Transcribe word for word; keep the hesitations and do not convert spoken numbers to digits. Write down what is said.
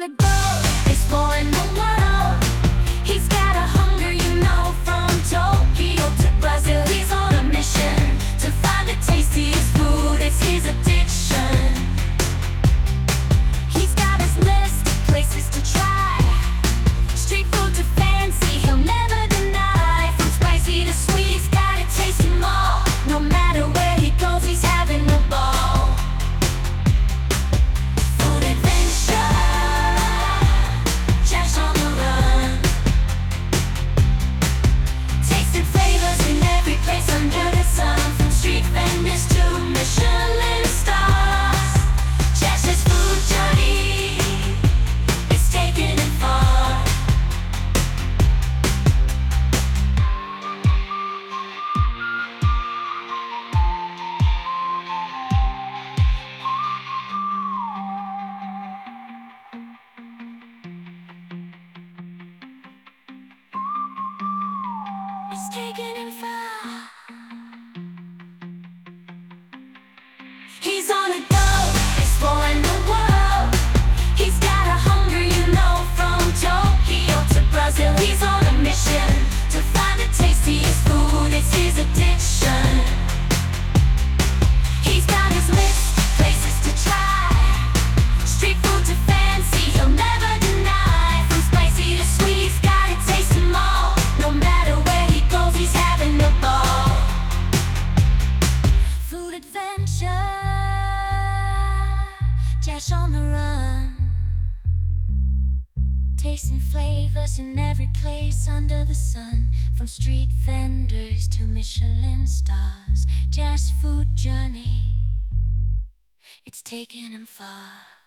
on a go, exploring the world. He's got a hunger, you know, from Tokyo to Brazil. He's on a mission to find the tastiest food. It's his addiction. He's got his list of places to try. Street food to fancy, he'll never deny. From spicy to sweet, he's gotta taste them all. No matter where he goes, he's having a ball. Food adventure, Jash on the run. Tasting flavors in every place under the sun. From street vendors to Michelin stars, Jash's food journey is taking him far. It's taking him far. He's on a go, exploring the world. He's got a hunger, you know, from Tokyo to Brazil. He's on a mission to find the tastiest food. It's his addiction. He's got his list of places to try. Street food to fancy, he'll never deny. From spicy to sweet, he's gotta taste them all. No matter where he goes, he's having a ball. Food adventure, Jash on the run. Tasting flavors in every place under the sun. From street vendors to Michelin stars, Jash's food journey, it's taking him far.